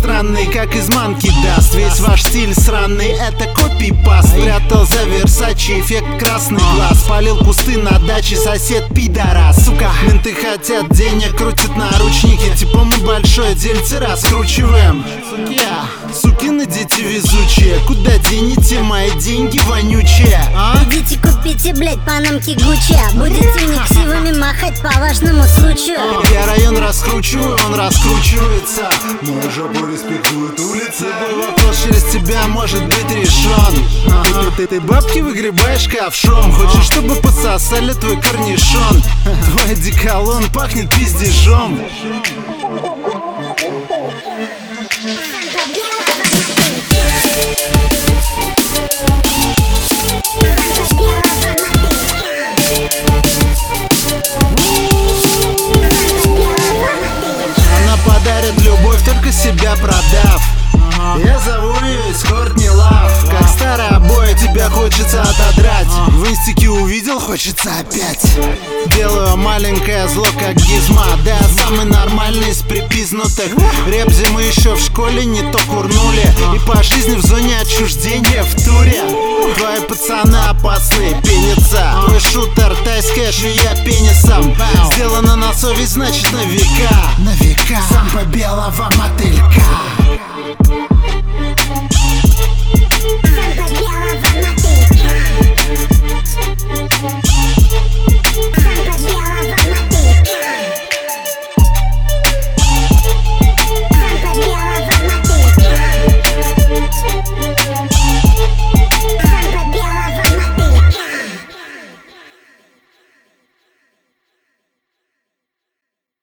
странный, как из манки даст. Весь ваш стиль сраный, это копипаст. Прятал за Версачи эффект красный глаз. Палил кусты на даче сосед пидорас. Сука, менты хотят денег, крутят наручники. Типа мы большое дельце раскручиваем. Сукины дети везучие, куда денете мои деньги вонючие? Идите купите, блять, панамки Гуччи. Будете некрасивыми махать по важному случаю. Я район раскручиваю, он раскручивается. Моя жопа респектует улицы. Любой вопрос через тебя может быть решен. Ты бабки выгребаешь ковшом. Хочешь, чтобы пососали твой корнишон? Твой одеколон пахнет пиздежом. Она подарит любовь, только себя продав. Я зову ее из Кортни Лав. Как старые обои, тебя хочется отодрать. В инстике увидел, хочется опять. Делаю маленькое зло, как гизма. Да, самый нормальный из припизнутых. Ребзи мы еще в школе не то курнули. И по жизни в зоне отчуждения в туре. Твои пацаны опасные, пенятся. Твой шутер, тайская швея пенисом. Сделано на совесть, значит на века. Сам по белого мотылька.